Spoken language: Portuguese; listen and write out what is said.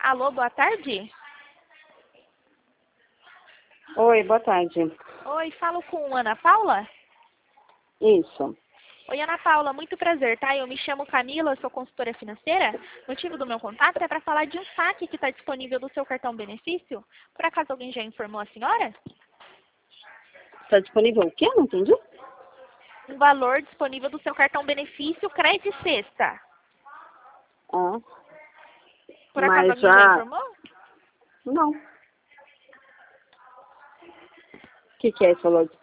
Alô, boa tarde? Oi, boa tarde. Oi, falo com Ana Paula? Isso. Oi, Ana Paula, muito prazer, tá? Eu me chamo Camila, sou consultora financeira. O motivo do meu contato é para falar de um saque que está disponível do seu cartão benefício. Por acaso alguém já informou a senhora? Está disponível o quê? Não entendi. Um valor disponível do seu cartão benefício Crédito Sexta. Ah, Por acaso mas alguém já informou? Não. O que é esse valor